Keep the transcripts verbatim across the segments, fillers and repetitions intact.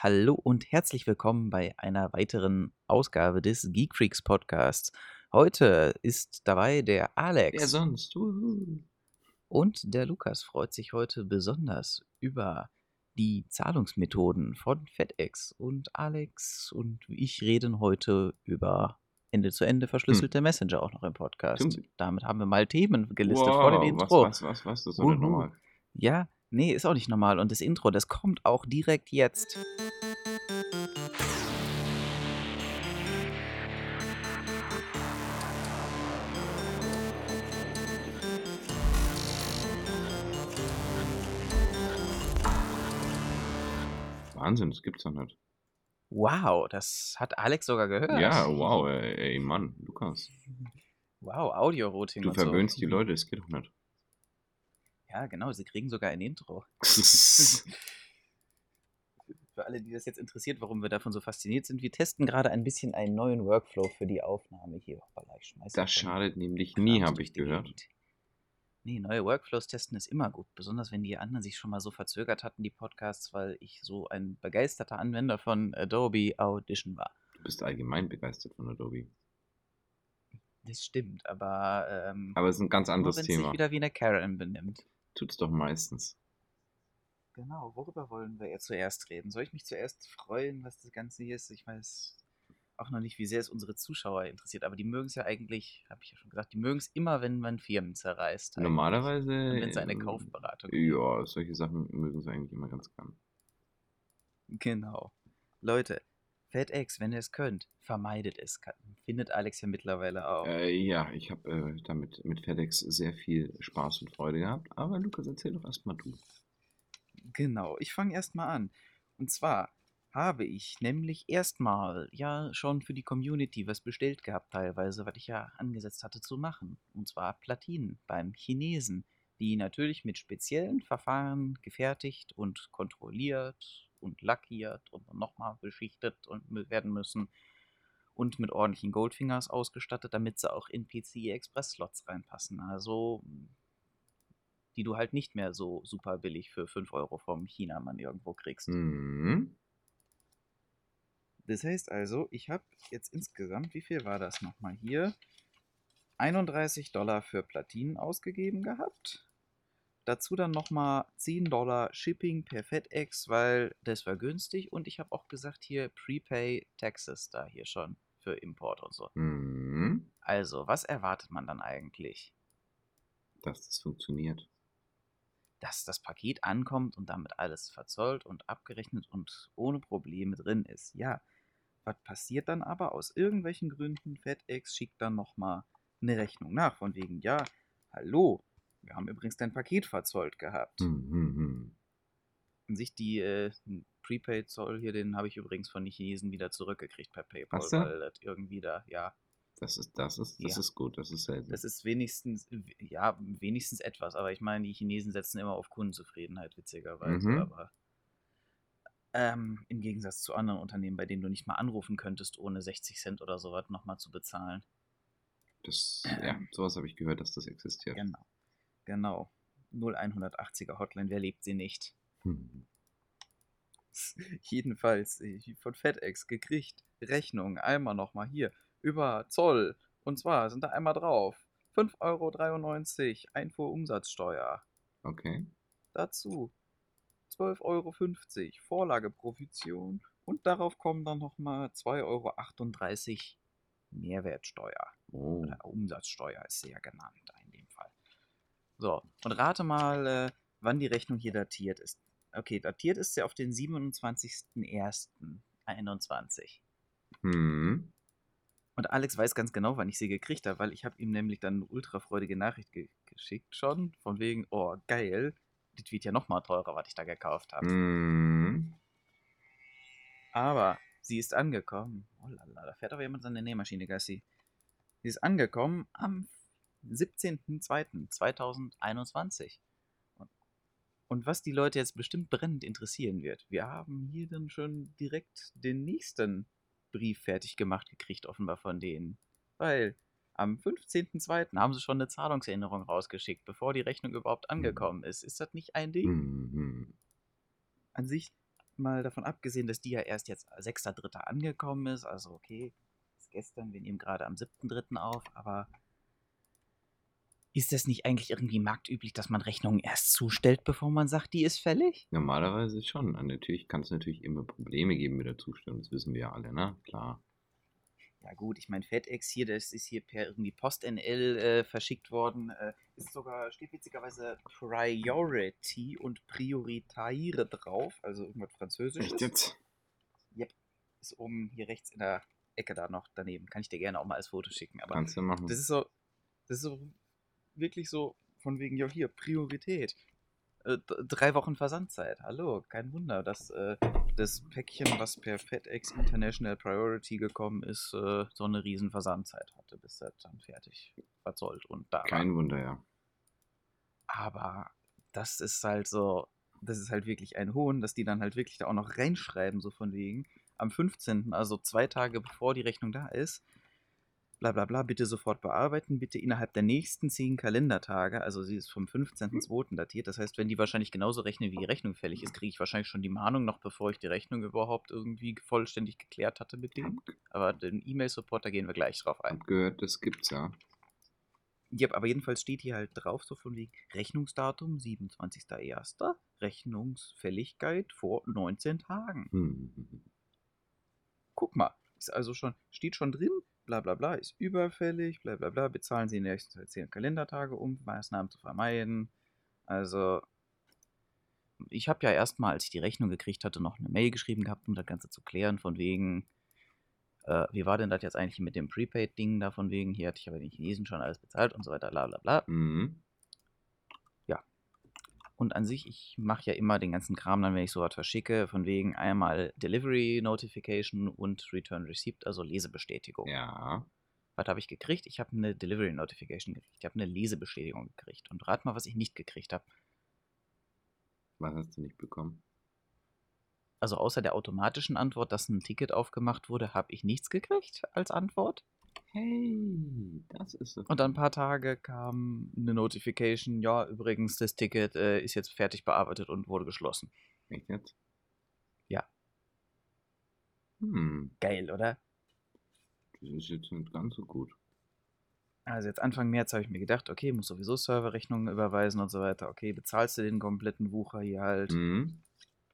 Hallo und herzlich willkommen bei einer weiteren Ausgabe des Geek Freaks Podcasts. Heute ist dabei der Wer Alex sonst? Uhu. und der Lukas freut sich heute besonders über die Zahlungsmethoden von FedEx. Und Alex und ich reden heute über Ende-zu-Ende verschlüsselte Messenger auch noch im Podcast. Tun- Damit haben wir mal Themen gelistet vor dem Wow, was, Intro. was, was, was? Das ist doch nicht Uhu. normal. Ja, nee, ist auch nicht normal. Und das Intro, das kommt auch direkt jetzt. Wahnsinn, das gibt's doch nicht. Wow, das hat Alex sogar gehört. Ja, wow, ey, ey Mann, Lukas. Wow, Audio-Routing Du und verwöhnst so. die Leute, das geht doch nicht. Ja, genau, sie kriegen sogar ein Intro. Für alle, die das jetzt interessiert, warum wir davon so fasziniert sind, wir testen gerade ein bisschen einen neuen Workflow für die Aufnahme hier. Hoppala, ich schmeiß Das schon schadet nämlich nie, Krams habe durch ich die gehört. Gegend. Nee, neue Workflows testen ist immer gut. Besonders wenn die anderen sich schon mal so verzögert hatten, die Podcasts, weil ich so ein begeisterter Anwender von Adobe Audition war. Du bist allgemein begeistert von Adobe. Das stimmt, aber, ähm, Aber es ist ein ganz nur anderes wenn es sich Thema. wieder wie eine Karen benimmt. Tut's doch meistens. Genau, worüber wollen wir jetzt zuerst reden? Soll ich mich zuerst freuen, was das Ganze hier ist? Ich weiß auch noch nicht, wie sehr es unsere Zuschauer interessiert, aber die mögen es ja eigentlich, habe ich ja schon gesagt, die mögen es immer, wenn man Firmen zerreißt. Eigentlich. Normalerweise. Und wenn es eine ähm, Kaufberatung gibt. Ja, solche Sachen mögen sie eigentlich immer ganz gern. Genau. Leute, FedEx, wenn ihr es könnt, vermeidet es. Findet Alex ja mittlerweile auch. Äh, ja, ich habe äh, damit mit FedEx sehr viel Spaß und Freude gehabt. Aber Lukas, erzähl doch erstmal du. Genau, ich fange erstmal an. Und zwar habe ich nämlich erstmal ja schon für die Community was bestellt gehabt, teilweise, was ich ja angesetzt hatte zu machen. Und zwar Platinen beim Chinesen, die natürlich mit speziellen Verfahren gefertigt und kontrolliert und lackiert und nochmal beschichtet und werden müssen und mit ordentlichen Goldfingers ausgestattet, damit sie auch in P C I Express Slots reinpassen. Also die du halt nicht mehr so super billig für fünf Euro vom Chinamann irgendwo kriegst. Mhm. Das heißt also, ich habe jetzt insgesamt, wie viel war das nochmal hier? einunddreißig Dollar für Platinen ausgegeben gehabt. Dazu dann nochmal zehn Dollar Shipping per FedEx, weil das war günstig. Und ich habe auch gesagt, hier Prepay Taxes da hier schon für Import und so. Mhm. Also, was erwartet man dann eigentlich? Dass das funktioniert. Dass das Paket ankommt und damit alles verzollt und abgerechnet und ohne Probleme drin ist. Ja, was passiert dann aber? Aus irgendwelchen Gründen, FedEx schickt dann nochmal eine Rechnung nach, von wegen, ja, hallo, wir haben übrigens dein Paket verzollt gehabt. Mhm. Und sich die äh, Prepaid-Zoll hier, den habe ich übrigens von den Chinesen wieder zurückgekriegt per PayPal, Hast du? weil das irgendwie da, ja, Das ist, das ist, das ja. ist gut, das ist selten. Das ist wenigstens, ja, wenigstens etwas, aber ich meine, die Chinesen setzen immer auf Kundenzufriedenheit, witzigerweise, Mhm. aber ähm, im Gegensatz zu anderen Unternehmen, bei denen du nicht mal anrufen könntest, ohne sechzig Cent oder sowas nochmal zu bezahlen. Das, ja, Ähm, sowas habe ich gehört, dass das existiert. genau, genau. null hundertachtziger Hotline, wer lebt sie nicht? Hm. Jedenfalls, ich von FedEx gekriegt, Rechnung, einmal nochmal hier, über Zoll. Und zwar sind da einmal drauf fünf Euro dreiundneunzig Einfuhrumsatzsteuer. Okay. Dazu zwölf Euro fünfzig Vorlageprovision und darauf kommen dann nochmal zwei Euro achtunddreißig Mehrwertsteuer. Oh. Oder Umsatzsteuer ist sie ja genannt in dem Fall. So, und rate mal, äh, wann die Rechnung hier datiert ist. Okay, datiert ist sie auf den siebenundzwanzigsten ersten einundzwanzig. Hm. Und Alex weiß ganz genau, wann ich sie gekriegt habe, weil ich habe ihm nämlich dann eine ultra freudige Nachricht ge geschickt schon, von wegen, oh geil, das wird ja nochmal teurer, was ich da gekauft habe. Hm. Aber sie ist angekommen. Oh lala, da fährt aber jemand seine Nähmaschine, Gassi. Sie ist angekommen am siebzehnten zweiten zweitausendeinundzwanzig. Und, und was die Leute jetzt bestimmt brennend interessieren wird, wir haben hier dann schon direkt den nächsten Brief fertig gemacht gekriegt, offenbar von denen. Weil am fünfzehnten zweiten haben sie schon eine Zahlungserinnerung rausgeschickt, bevor die Rechnung überhaupt angekommen ist. Ist das nicht ein Ding? Hm. An sich mal davon abgesehen, dass die ja erst jetzt sechster dritter angekommen ist, also okay, ist gestern, wir nehmen gerade am siebten dritten auf, aber ist das nicht eigentlich irgendwie marktüblich, dass man Rechnungen erst zustellt, bevor man sagt, die ist fällig? Normalerweise schon. Ah, natürlich kann es natürlich immer Probleme geben mit der Zustellung, das wissen wir ja alle, ne? Klar. Ja gut, ich meine, FedEx hier, das ist hier per irgendwie Post-N L äh, verschickt worden. Äh, ist sogar, steht witzigerweise Priority und Prioritaire drauf, also irgendwas Echt Französisches. jetzt? Yep, ist oben hier rechts in der Ecke da noch daneben. Kann ich dir gerne auch mal als Foto schicken. Aber Kannst du machen. das ist so, das ist so wirklich so von wegen, ja hier, Priorität. Äh, d- drei Wochen Versandzeit. Hallo, kein Wunder, dass äh, das Päckchen, was per FedEx International Priority gekommen ist, äh, so eine riesen Versandzeit hatte, bis das dann fertig verzollt und da war. Kein Wunder, ja. Aber das ist halt so, das ist halt wirklich ein Hohn, dass die dann halt wirklich da auch noch reinschreiben, so von wegen, am fünfzehnten, also zwei Tage bevor die Rechnung da ist, bla bla bla, bitte sofort bearbeiten, bitte innerhalb der nächsten zehn Kalendertage, also sie ist vom fünfzehnten zweiten datiert, das heißt, wenn die wahrscheinlich genauso rechnen, wie die Rechnung fällig ist, kriege ich wahrscheinlich schon die Mahnung noch, bevor ich die Rechnung überhaupt irgendwie vollständig geklärt hatte mit denen. Aber den E-Mail-Support, da gehen wir gleich drauf ein. Hab gehört, das gibt's ja. Ja, aber jedenfalls steht hier halt drauf, so von wegen Rechnungsdatum siebenundzwanzigster erster Rechnungsfälligkeit vor neunzehn Tagen. Hm. Guck mal, ist also schon, steht schon drin, bla bla bla, ist überfällig, bla bla bla, bezahlen Sie in den nächsten zehn Kalendertage, um Maßnahmen zu vermeiden. Also, ich habe ja erstmal, als ich die Rechnung gekriegt hatte, noch eine Mail geschrieben gehabt, um das Ganze zu klären, von wegen, äh, wie war denn das jetzt eigentlich mit dem Prepaid-Ding da, von wegen, hier hatte ich aber den Chinesen schon alles bezahlt und so weiter, bla bla bla. Mhm. Ja. Und an sich, ich mache ja immer den ganzen Kram dann, wenn ich sowas verschicke, von wegen einmal Delivery Notification und Return Receipt, also Lesebestätigung. Ja. Was habe ich gekriegt? Ich habe eine Delivery Notification gekriegt. Ich habe eine Lesebestätigung gekriegt. Und rat mal, was ich nicht gekriegt habe. Was hast du nicht bekommen? Also außer der automatischen Antwort, dass ein Ticket aufgemacht wurde, habe ich nichts gekriegt als Antwort. Hey, das ist so. Und dann ein paar Tage kam eine Notification, ja, übrigens, das Ticket äh, ist jetzt fertig bearbeitet und wurde geschlossen. Echt jetzt? Ja. Hm. Geil, oder? Das ist jetzt nicht ganz so gut. Also jetzt Anfang März habe ich mir gedacht, okay, muss sowieso Serverrechnungen überweisen und so weiter. Okay, bezahlst du den kompletten Wucher hier halt. Mhm.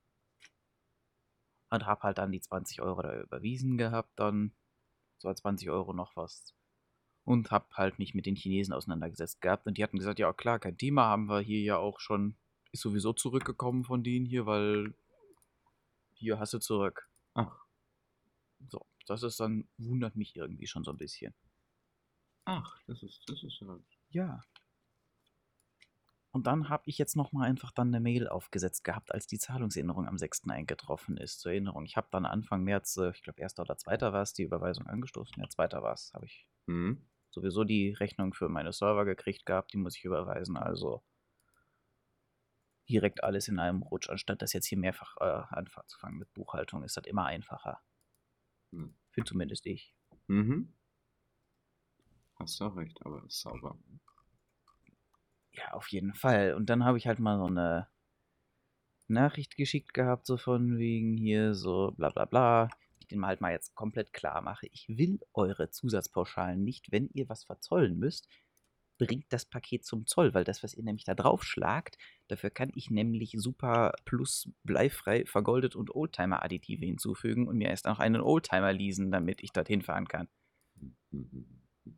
Und hab halt dann die zwanzig Euro da überwiesen gehabt dann. So zwanzig Euro noch was. Und hab halt mich mit den Chinesen auseinandergesetzt gehabt. Und die hatten gesagt, ja klar, kein Thema, haben wir hier ja auch schon, ist sowieso zurückgekommen von denen hier, weil hier hast du zurück. Ach. So, das ist dann, wundert mich irgendwie schon so ein bisschen. Ach, das ist, das ist ja. Ja. Und dann habe ich jetzt nochmal einfach dann eine Mail aufgesetzt gehabt, als die Zahlungserinnerung am sechsten eingetroffen ist. Zur Erinnerung, ich habe dann Anfang März, äh, ich glaube erster oder zweiter war es, die Überweisung angestoßen. Ja, zweiter war es, habe ich Mhm. sowieso die Rechnung für meine Server gekriegt gehabt, die muss ich überweisen. Also direkt alles in einem Rutsch, anstatt das jetzt hier mehrfach äh, anzufangen mit Buchhaltung, ist das immer einfacher. Mhm. Für zumindest ich. Mhm. Hast du auch recht, aber ist sauber. Ja, auf jeden Fall. Und dann habe ich halt mal so eine Nachricht geschickt gehabt, so von wegen hier, so bla bla bla. Ich den halt mal jetzt komplett klar mache. Ich will eure Zusatzpauschalen nicht, wenn ihr was verzollen müsst. Bringt das Paket zum Zoll, weil das, was ihr nämlich da draufschlagt, dafür kann ich nämlich Super Plus bleifrei vergoldet und Oldtimer-Additive hinzufügen und mir erst noch einen Oldtimer leasen, damit ich dorthin fahren kann. Mhm.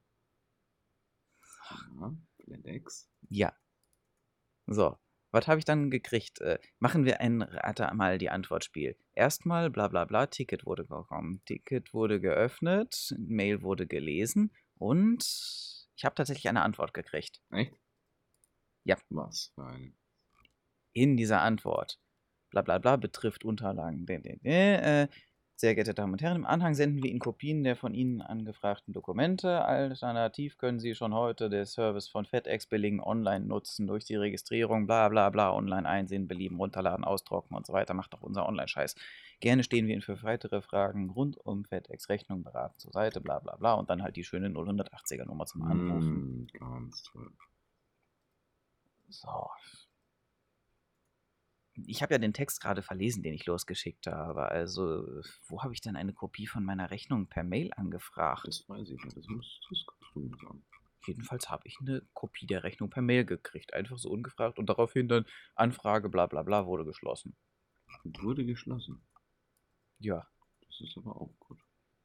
Ja, FedEx. Ja. So, was habe ich dann gekriegt? Äh, machen wir ein Rate mal die Antwortspiel. Erstmal bla bla bla, Ticket wurde gekommen, Ticket wurde geöffnet, Mail wurde gelesen und ich habe tatsächlich eine Antwort gekriegt. Echt? Ja. Was für eine? In dieser Antwort, bla bla bla, betrifft Unterlagen. Äh, sehr geehrte Damen und Herren, im Anhang senden wir Ihnen Kopien der von Ihnen angefragten Dokumente. Alternativ können Sie schon heute den Service von FedEx Billing online nutzen, durch die Registrierung, bla bla bla, online einsehen, belieben, runterladen, ausdrucken und so weiter. Macht doch unser Online-Scheiß. Gerne stehen wir Ihnen für weitere Fragen rund um FedEx Rechnung beraten zur Seite, bla bla bla. Und dann halt die schöne null achtziger Nummer zum Anrufen. Mm, ganz toll. So. Ich habe ja den Text gerade verlesen, den ich losgeschickt habe. Also, wo habe ich denn eine Kopie von meiner Rechnung per Mail angefragt? Das weiß ich ja, das musst das kannst du mir sagen. Jedenfalls habe ich eine Kopie der Rechnung per Mail gekriegt, einfach so ungefragt und daraufhin dann Anfrage bla bla bla wurde geschlossen. Und wurde geschlossen. Ja, Das ist aber auch gut.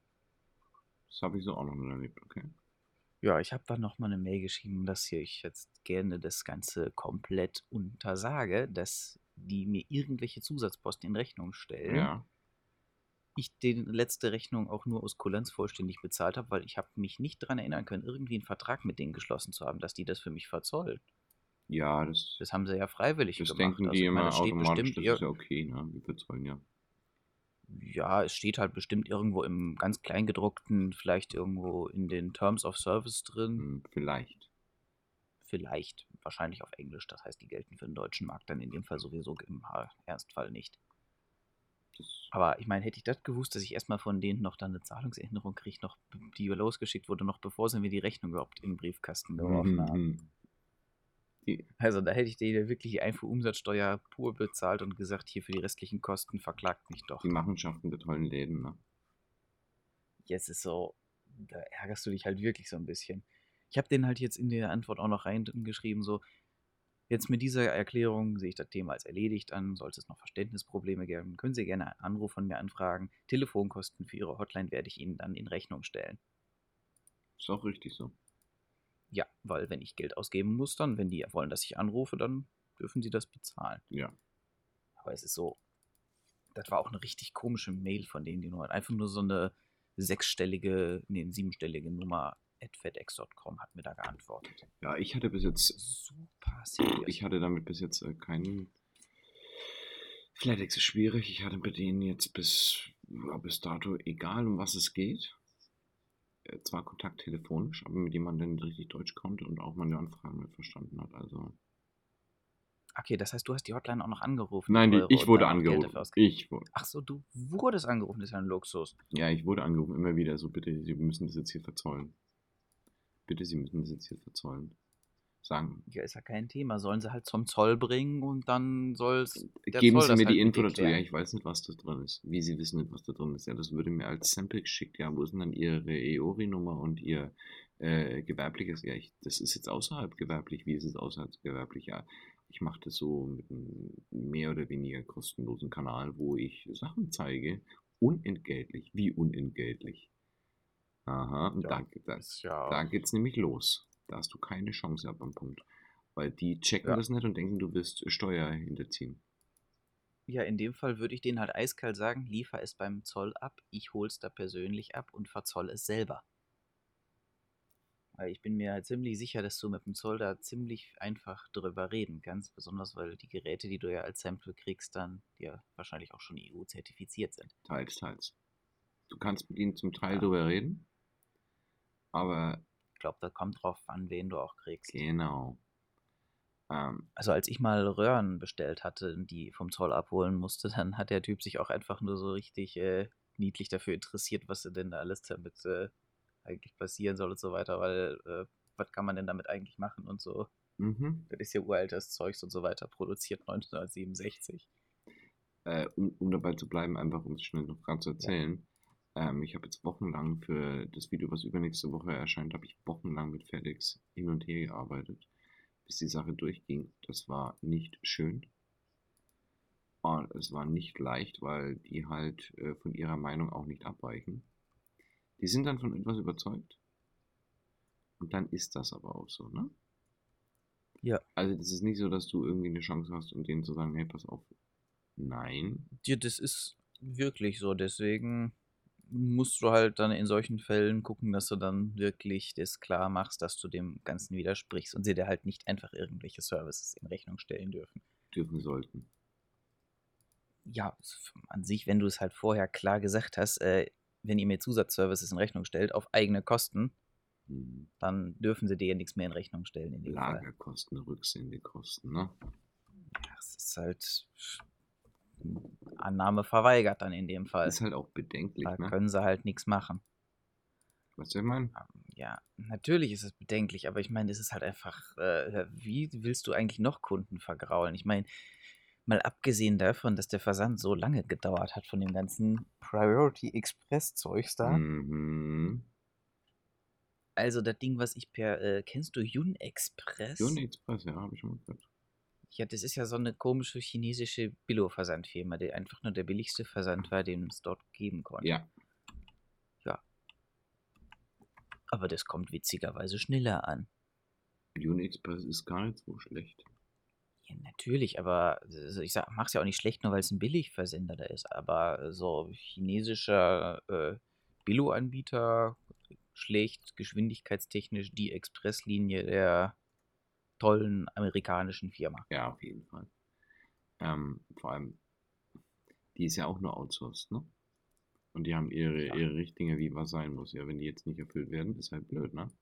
Das habe ich so auch noch nicht erlebt, okay? ja, ich habe dann noch mal 'ne Mail geschrieben, dass hier ich jetzt gerne das Ganze komplett untersage, dass die mir irgendwelche Zusatzposten in Rechnung stellen. Ja. Ich die letzte Rechnung auch nur aus Kulanz vollständig bezahlt habe, weil ich habe mich nicht dran erinnern können, irgendwie 'n Vertrag mit denen geschlossen zu haben, dass die das für mich verzollen. Ja, das Das haben sie ja freiwillig das gemacht. denken die Also, ich meine, immer es steht automatisch, bestimmt das ir ist ja okay, ne? Die verzollen ja. ja, es steht halt bestimmt irgendwo im ganz Kleingedruckten, vielleicht irgendwo in den Terms of Service drin. Hm, vielleicht. Vielleicht, wahrscheinlich auf Englisch. Das heißt, die gelten für den deutschen Markt dann in dem Fall sowieso im Ha Ernstfall nicht. Das Aber ich meine, hätte ich das gewusst, dass ich erst mal von denen noch dann 'ne Zahlungserinnerung kriege, noch b die losgeschickt wurde, noch bevor sie mir die Rechnung überhaupt in 'n Briefkasten geworfen haben. Mhm. Die Also, da hätte ich denen ja wirklich die Einfuhrumsatzsteuer pur bezahlt und gesagt: „Hier für die restlichen Kosten verklagt mich doch.“ die Machenschaften der tollen Läden, ne? Jetzt ist so, da ärgerst du dich halt wirklich so ein bisschen. Ich habe denen halt jetzt in der Antwort auch noch reingeschrieben so: „Jetzt mit dieser Erklärung sehe ich das Thema als erledigt an. Sollte es noch Verständnisprobleme geben, können Sie gerne einen Anruf von mir anfragen. Telefonkosten für Ihre Hotline werde ich Ihnen dann in Rechnung stellen.“ Ist auch richtig so. Ja, weil wenn ich Geld ausgeben muss dann, wenn die wollen, dass ich anrufe, dann dürfen sie das bezahlen. Ja. Aber es ist so, das war auch eine richtig komische Mail von denen, die nur einfach nur so eine sechsstellige, ne, siebenstellige Nummer at fedex Punkt com hat mir da geantwortet. Ja, ich hatte bis jetzt Super seriös. ich hatte damit bis jetzt, äh, keinen FedEx ist schwierig. Ich hatte bei denen jetzt bis ja, bis dato, egal um was es geht, äh, zwar Kontakt telefonisch, aber mit jemandem, der richtig Deutsch konnte und auch meine Anfragen mit verstanden hat, also Okay, das heißt, du hast die Hotline auch noch angerufen, die Nein, die teure, ich und wurde dann noch Geld dafür angerufen. ausgegeben? Ich wurde Ach so, du wurdest angerufen, das ist ja 'n Luxus. Ja, ich wurde angerufen, immer wieder so: „Bitte, Sie müssen das jetzt hier verzollen. Bitte, Sie müssen das jetzt hier verzollen.“ Sagen Ja, ist ja kein Thema. Sollen sie halt zum Zoll bringen und dann soll's der Geben Zoll Sie das mir die halt mit Info dir dazu. Ja, klären. ich weiß nicht, was da drin ist. Wie, Sie wissen nicht, was da drin ist? Ja, das wurde mir als Sample geschickt. Ja, wo ist denn dann Ihre E O R I-Nummer und Ihr äh, gewerbliches? Ja, ich, das ist jetzt außerhalb gewerblich. Wie ist es außerhalb gewerblich? Ja, ich mache das so mit einem mehr oder weniger kostenlosen Kanal, wo ich Sachen zeige. Unentgeltlich. Wie unentgeltlich? Aha, und Ja, da, da, ist ja, da geht's nämlich los. Da hast du keine Chance ab am Punkt. Weil die checken ja. das nicht und denken, du wirst Steuer hinterziehen. Ja, in dem Fall würde ich denen halt eiskalt sagen: „Liefer es beim Zoll ab, ich hol's da persönlich ab und verzolle es selber.“ Weil ich bin mir halt ziemlich sicher, dass du mit dem Zoll da ziemlich einfach drüber reden kannst, besonders weil die Geräte, die du ja als Sample kriegst, dann ja wahrscheinlich auch schon E U-zertifiziert sind. Teils, teils. Du kannst mit ihnen zum Teil Ja, drüber reden, aber ich glaube, das kommt drauf an, wen du auch kriegst. genau. Ähm, Also, als ich mal Röhren bestellt hatte, die vom Zoll abholen musste, dann hat der Typ sich auch einfach nur so richtig, äh, niedlich dafür interessiert, was denn da alles damit, äh, eigentlich passieren soll und so weiter, weil, äh, was kann man denn damit eigentlich machen und so. mhm. Das ist ja uraltes Zeugs und so weiter, produziert neunzehnhundertsiebenundsechzig. Äh, um, um dabei zu bleiben, einfach um es schnell noch dran zu Ja. erzählen. Ähm, ich habe jetzt wochenlang für das Video, was übernächste Woche erscheint, habe ich wochenlang mit FedEx hin und her gearbeitet, bis die Sache durchging. Das war nicht schön. Und es war nicht leicht, weil die halt äh, von ihrer Meinung auch nicht abweichen. Die sind dann von etwas überzeugt und dann ist das aber auch so, ne? Ja. Also das ist nicht so, dass du irgendwie eine Chance hast, um denen zu sagen, hey, pass auf. Nein. Ja, das ist wirklich so. Deswegen musst du halt dann in solchen Fällen gucken, dass du dann wirklich das klar machst, dass du dem Ganzen widersprichst und sie dir halt nicht einfach irgendwelche Services in Rechnung stellen dürfen. Dürfen sollten. Ja, an sich, wenn du es halt vorher klar gesagt hast, äh, wenn ihr mir Zusatzservices in Rechnung stellt, auf eigene Kosten, Hm. dann dürfen sie dir ja nichts mehr in Rechnung stellen in dem Fall. Lagerkosten, Rücksendekosten, ne? Ja, es ist halt Annahme verweigert dann in dem Fall. Ist halt auch bedenklich, Da ne? können sie halt nichts machen. Weißt du, was ich meine? Ja, natürlich ist es bedenklich, aber ich meine, es ist halt einfach, äh, wie willst du eigentlich noch Kunden vergraulen? Ich meine, Mal abgesehen davon, dass der Versand so lange gedauert hat von dem ganzen Priority Express Zeugs da. Mhm. Also das Ding, was ich per, äh, kennst du Yun Express? Yun Express, ja, habe ich schon mal gehört. Ja, das ist ja so eine komische chinesische Billo-Versandfirma, die einfach nur der billigste Versand war, den es dort geben konnte. Ja. Ja. Aber das kommt witzigerweise schneller an. Yun Express ist gar nicht so schlecht. Ja, natürlich, aber also ich sag, mach's ja auch nicht schlecht, nur weil es ein Billigversender da ist. Aber so chinesischer äh, Billo-Anbieter schlägt geschwindigkeitstechnisch die Expresslinie der tollen amerikanischen Firma. Ja, auf jeden Fall. Ähm, vor allem, die ist ja auch nur outsourced, ne? Und die haben ihre, Ja. ihre Richtlinien, wie was sein muss. Ja, wenn die jetzt nicht erfüllt werden, ist halt blöd, ne?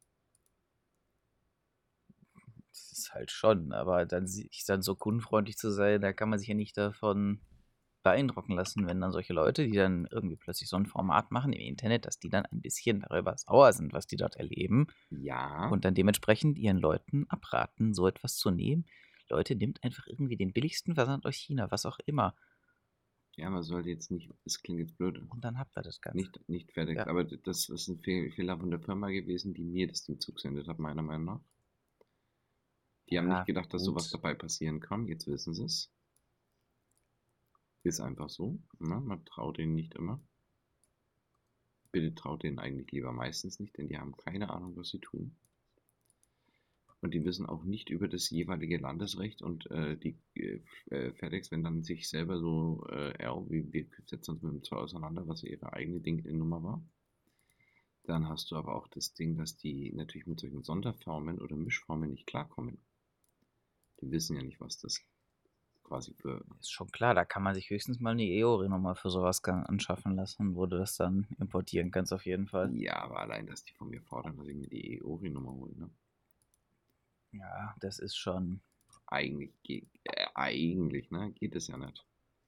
Das ist halt schon, aber dann sich dann so kundenfreundlich zu sein, da kann man sich ja nicht davon beeindrucken lassen, wenn dann solche Leute, die dann irgendwie plötzlich so ein Format machen im Internet, dass die dann ein bisschen darüber sauer sind, was die dort erleben Ja. und dann dementsprechend ihren Leuten abraten, so etwas zu nehmen. Leute, nehmt einfach irgendwie den billigsten Versand aus China, was auch immer. Ja, man sollte jetzt nicht, es klingt jetzt blöd, Und dann habt ihr das Ganze. nicht, nicht fertig, Ja. aber das ist ein Fehl, Fehler von der Firma gewesen, die mir das Ding zugesendet hat, meiner Meinung nach. Die haben Ja, nicht gedacht, dass gut. sowas dabei passieren kann, jetzt wissen sie es. Ist einfach so, ne? Man traut denen nicht immer. Bitte traut denen eigentlich lieber meistens nicht, denn die haben keine Ahnung, was sie tun. Und die wissen auch nicht über das jeweilige Landesrecht und äh, die äh, FedEx, wenn dann sich selber so, äh, ja, wie wir setzen uns mit dem Zoll auseinander, was ihre eigene Ding Nummer war. Dann hast du aber auch das Ding, dass die natürlich mit solchen Sonderformen oder Mischformen nicht klarkommen. Die wissen ja nicht, was das quasi für. Ist schon klar, da kann man sich höchstens mal eine E O R I-Nummer für sowas gan- anschaffen lassen, wo du das dann importieren kannst, auf jeden Fall. Ja, aber allein, dass die von mir fordern, dass ich mir die E O R I-Nummer hole, ne? Ja, das ist schon. Eigentlich geht, äh, eigentlich, ne, geht es ja nicht.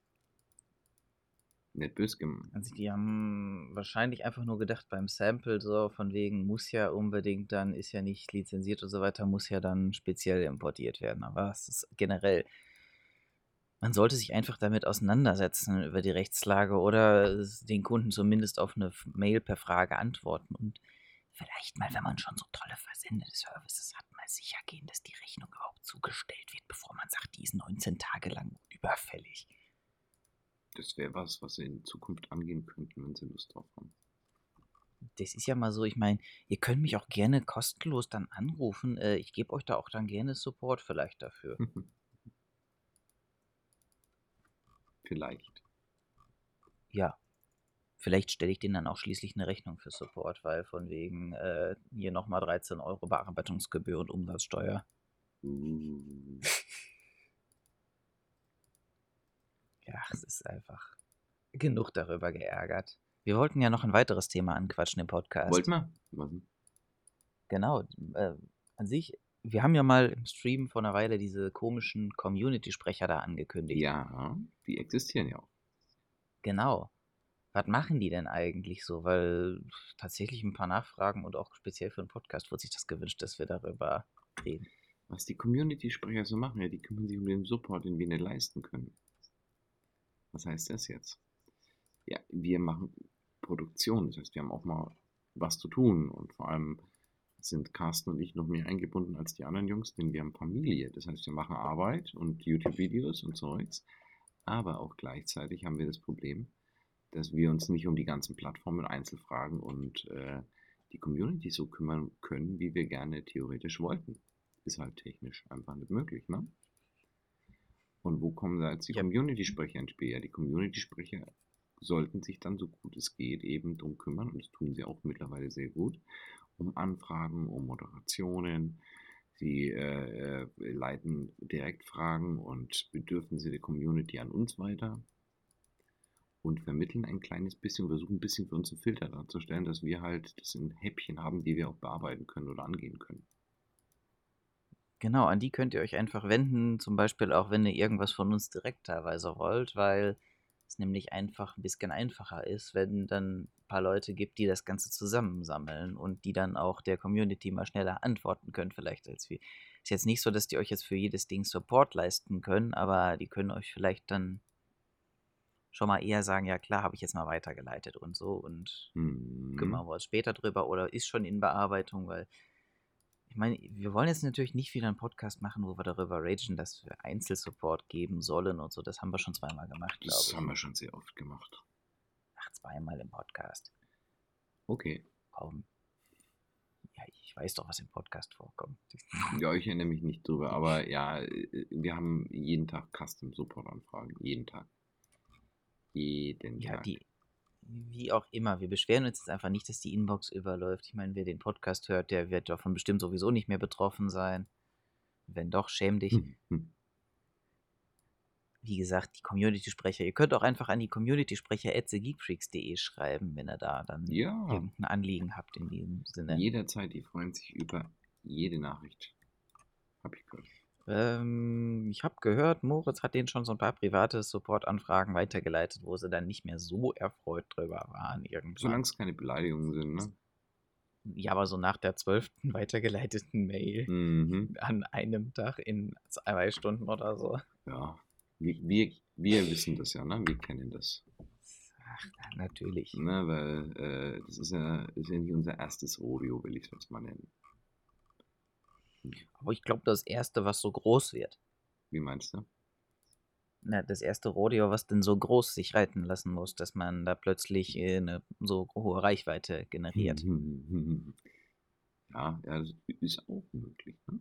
Nicht böse gemeint. Also die haben wahrscheinlich einfach nur gedacht beim Sample so, von wegen muss ja unbedingt dann, ist ja nicht lizenziert und so weiter, muss ja dann speziell importiert werden. Aber es ist generell, man sollte sich einfach damit auseinandersetzen über die Rechtslage oder es- den Kunden zumindest auf eine F- Mail per Frage antworten und vielleicht mal, wenn man schon so tolle versendete Services hat, mal sicher gehen, dass die Rechnung überhaupt zugestellt wird, bevor man sagt, die ist neunzehn Tage lang überfällig. Das wäre was, was sie in Zukunft angehen könnten, wenn sie Lust drauf haben. Das ist ja mal so, ich meine, ihr könnt mich auch gerne kostenlos dann anrufen. Äh, ich gebe euch da auch dann gerne Support vielleicht dafür. Vielleicht. Ja. Vielleicht stelle ich denen dann auch schließlich eine Rechnung für Support, weil von wegen äh, hier nochmal dreizehn Euro Bearbeitungsgebühr und Umsatzsteuer. Uh. Ja, es ist einfach genug darüber geärgert. Wir wollten ja noch ein weiteres Thema anquatschen im Podcast. Wollt mal? Was denn? Genau. Äh, an sich, wir haben ja mal im Stream vor einer Weile diese komischen Community-Sprecher da angekündigt. Ja, die existieren ja auch. Genau. Was machen die denn eigentlich so? Weil tatsächlich ein paar Nachfragen und auch speziell für einen Podcast wird sich das gewünscht, dass wir darüber reden. Was die Community-Sprecher so machen, ja, die kümmern sich um den Support, den wir nicht leisten können. Was heißt das jetzt? Ja, wir machen Produktion, das heißt, wir haben auch mal was zu tun und vor allem sind Carsten und ich noch mehr eingebunden als die anderen Jungs, denn wir haben Familie. Das heißt, wir machen Arbeit und YouTube-Videos und Zeugs, aber auch gleichzeitig haben wir das Problem, dass wir uns nicht um die ganzen Plattformen, Einzelfragen und äh, die Community so kümmern können, wie wir gerne theoretisch wollten. Ist halt technisch einfach nicht möglich, ne? Und wo kommen da jetzt die Ja. Community-Sprecher ins Spiel? Ja, die Community-Sprecher sollten sich dann, so gut es geht, eben drum kümmern, und das tun sie auch mittlerweile sehr gut, um Anfragen, um Moderationen. Sie äh, äh, leiten Direktfragen und Bedürfnisse der Community an uns weiter und vermitteln ein kleines bisschen, versuchen ein bisschen für uns einen Filter darzustellen, dass wir halt das in Häppchen haben, die wir auch bearbeiten können oder angehen können. Genau, an die könnt ihr euch einfach wenden, zum Beispiel auch, wenn ihr irgendwas von uns direkt teilweise wollt, weil es nämlich einfach ein bisschen einfacher ist, wenn dann ein paar Leute gibt, die das Ganze zusammensammeln und die dann auch der Community mal schneller antworten können, vielleicht als wir. Ist jetzt nicht so, dass die euch jetzt für jedes Ding Support leisten können, aber die können euch vielleicht dann schon mal eher sagen, ja klar, habe ich jetzt mal weitergeleitet und so und kümmern Mhm. wir uns später drüber oder ist schon in Bearbeitung, weil ich meine, wir wollen jetzt natürlich nicht wieder einen Podcast machen, wo wir darüber ragen, dass wir Einzelsupport geben sollen und so. Das haben wir schon zweimal gemacht, glaube Das ich. haben wir schon sehr oft gemacht. Ach, zweimal im Podcast. Okay. Kaum. Ja, ich weiß doch, was im Podcast vorkommt. Ja, ich erinnere mich nicht drüber, aber ja, äh, wir haben jeden Tag Custom Support Anfragen. Jeden Tag. Jeden Ja, Tag. die, wie auch immer, wir beschweren uns jetzt einfach nicht, dass die Inbox überläuft. Ich meine, wer den Podcast hört, der wird davon bestimmt sowieso nicht mehr betroffen sein. Wenn doch, schäm dich. Hm, hm. Wie gesagt, die Community-Sprecher. Ihr könnt auch einfach an die Community-Sprecher at thegeekfreaks punkt de schreiben, wenn ihr da dann Ja, irgendein Anliegen habt in diesem Sinne. jederzeit, die freuen sich über jede Nachricht. Hab ich gehört. Ähm, ich habe gehört, Moritz hat denen schon so ein paar private Support-Anfragen weitergeleitet, wo sie dann nicht mehr so erfreut drüber waren Solange irgendwann. es keine Beleidigungen sind, ne? Ja, aber so nach der zwölften weitergeleiteten Mail Mhm. an einem Tag in zwei Stunden oder so. Ja, wir, wir, wir wissen das ja, ne? Wir kennen das. Ach, natürlich. Ne? Weil äh, das ist ja, ist ja nicht unser erstes Rodeo, will ich es jetzt mal nennen. Aber ich glaube, das erste, was so groß wird. Wie meinst du? Na, das erste Rodeo, was denn so groß sich reiten lassen muss, dass man da plötzlich äh, eine so hohe Reichweite generiert. Ja, ja, das ist auch möglich, ne?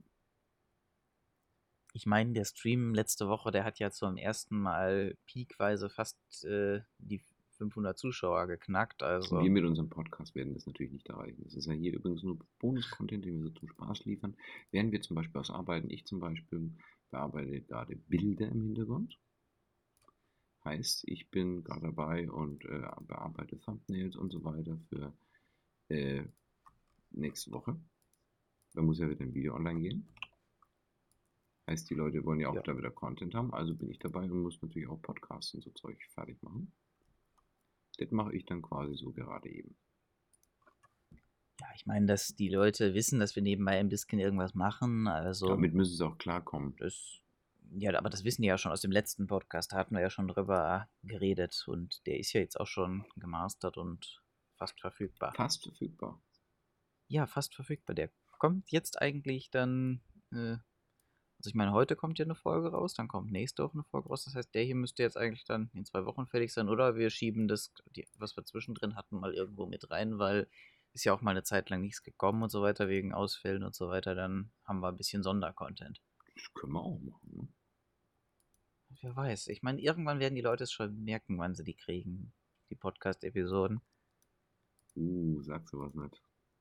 Ich meine, der Stream letzte Woche, der hat ja zum ersten Mal peakweise fast äh, die fünfhundert Zuschauer geknackt. Also, Wir mit unserem Podcast werden das natürlich nicht erreichen. Das ist ja hier übrigens nur Bonus-Content, den wir so zum Spaß liefern. Während wir zum Beispiel ausarbeiten, ich zum Beispiel bearbeite gerade Bilder im Hintergrund. Heißt, ich bin gerade dabei und äh, bearbeite Thumbnails und so weiter für äh, nächste Woche. Da muss ja wieder ein Video online gehen. Heißt, die Leute wollen ja auch ja. da wieder Content haben, also bin ich dabei und muss natürlich auch Podcasts und so Zeug fertig machen. Das mache ich dann quasi so gerade eben. Ja, ich meine, dass die Leute wissen, dass wir nebenbei ein bisschen irgendwas machen. Also, Damit müssen sie auch klarkommen. das, ja, aber das wissen die ja schon aus dem letzten Podcast. Da hatten wir ja schon drüber geredet und der ist ja jetzt auch schon gemastert und fast verfügbar. Fast verfügbar. Ja, fast verfügbar. Der kommt jetzt eigentlich dann, äh, also ich meine, heute kommt ja eine Folge raus, dann kommt nächste Woche eine Folge raus. Das heißt, der hier müsste jetzt eigentlich dann in zwei Wochen fertig sein. Oder wir schieben das, die, was wir zwischendrin hatten, mal irgendwo mit rein, weil ist ja auch mal eine Zeit lang nichts gekommen und so weiter, wegen Ausfällen und so weiter. Dann haben wir ein bisschen Sondercontent. Das können wir auch machen, ne? Wer weiß. Ich meine, irgendwann werden die Leute es schon merken, wann sie die kriegen, die Podcast-Episoden. Uh, sag sowas nicht.